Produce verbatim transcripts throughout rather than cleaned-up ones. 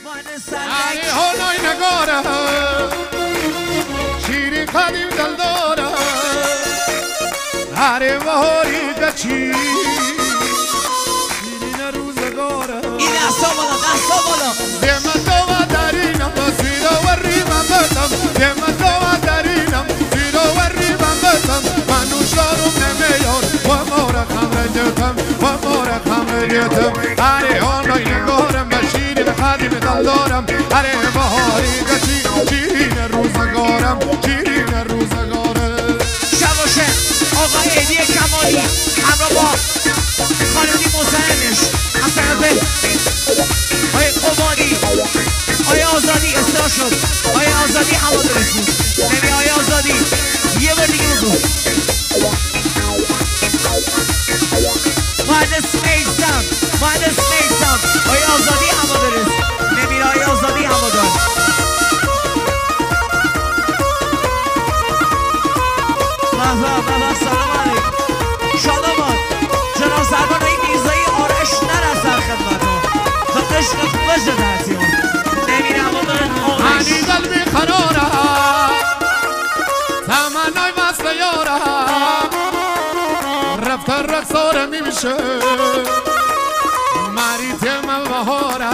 علی هونای نگاره شیری قدیم دل داره هر بهاری گچی شیرین روزگاره این دستا بالا دستا بالا دیم دو درینم زیرا و ریمم بتم دیم دو درینم زیرا و ریمم بتم من نوشارم نمیار و مورا خمر دیتم و مورا خمر دیتم هر هونای نگارم شیرین قدیم دل دارم هر بهاری گچی شیرین روزگارم شیرین روزگاره شباشه آقا ایدی کمالی همراه با خانمی مزاحمش از طرف آقای قماری آقای آزادی اصلاح شد آقای آزادی هوا درست بود نمی آقای آزادی یه بار دیگه بگو مهندس میسم مهندس میسم آقای آزادی هوا درست نمی آقای آزادی هوا دار بابا بابا سلام علیکم شادمان جناب سربان این میزایی آرش نرفت در خدمت ها و قشق وجه درتی ها نمیره اما دارن آرش عنی قلبی قراره تمنای مست یاره رفت رقصاره میشه مری تم بهاره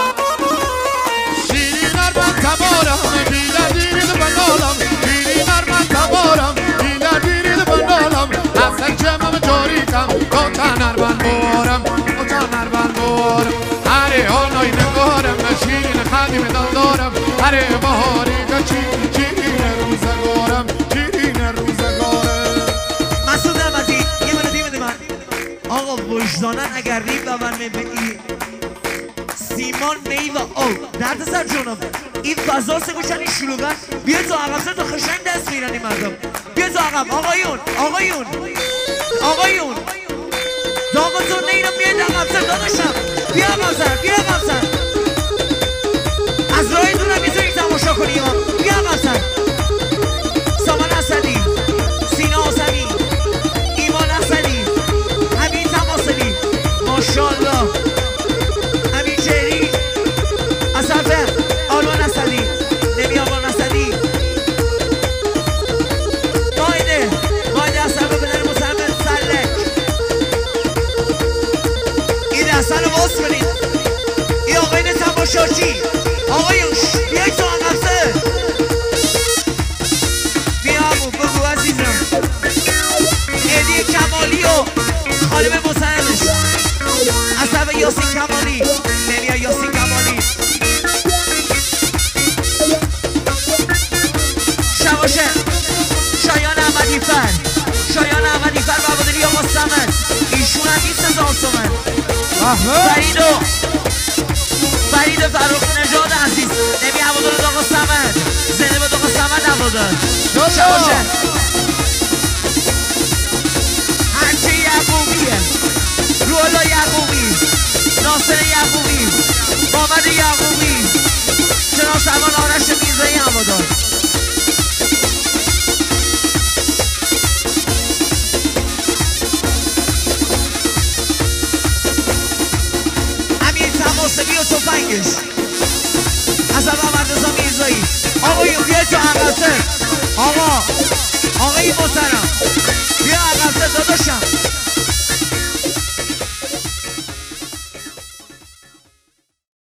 شیرین ارمن تبارم بیله دیرید بنالم شیرین ارمن تبارم بیله دیرید بنالم اصل جمعم جاری کم کوچن ارمن بورم کوچن ارمن بورم هری هانای نگارم شیرین خدیم دل دارم هری بهاری گچی شیرین روزگارم شیرین روزگارم مسعود احمدی یه منو دیمه دی من آقا وجدانن اگر ریم و من میبینی سیمان می و او درد سر جونم این فضا سه گوشن این شلوغن بیا تو عقب تو خشنگ دست میرن این مردم بیا تو عقب آقایون آقایون آقایون داغتون نیرم بیاید عقب سر داداشم بیا عقب سر بیا عقب سر از راه دونم میتونید تماشا کنیم بیا عقب سر سامان اسدی سینا آسمی ایمان اسدی همین تماسلی ماشاءالله همین چهری اصفه آلمان اسدی نمی آلمان اسدی مایده مایده اصفه بدن مسلمه سلک این اصلا رو باز کنید این آقاین تماشاچی آقایون بیایی تو آنقصه بیا همون بگو عزیزم ایدی کمالی و خانم مسلمش اصفه یاسین کمالی نمی یاسین کمالی شباشه شایان احمدی فر شایان احمدی فر بابادری آقا سمن ایشون هم نیست هزار تومن فرید و فرید فرخ نژاد عزیز نمی هوادار آقا سمن زنده بود آقا سمن هوادار شباشه هرچه یعقوبیه رولا یعقوبی ناصر یعقوبی محمد یعقوبی جناب سرمان آرش میزایی هوادار امیر تماسبی و توفنگش از اول مردزا میزایی آقایون بیاید تو انقصر آقا آقای محترم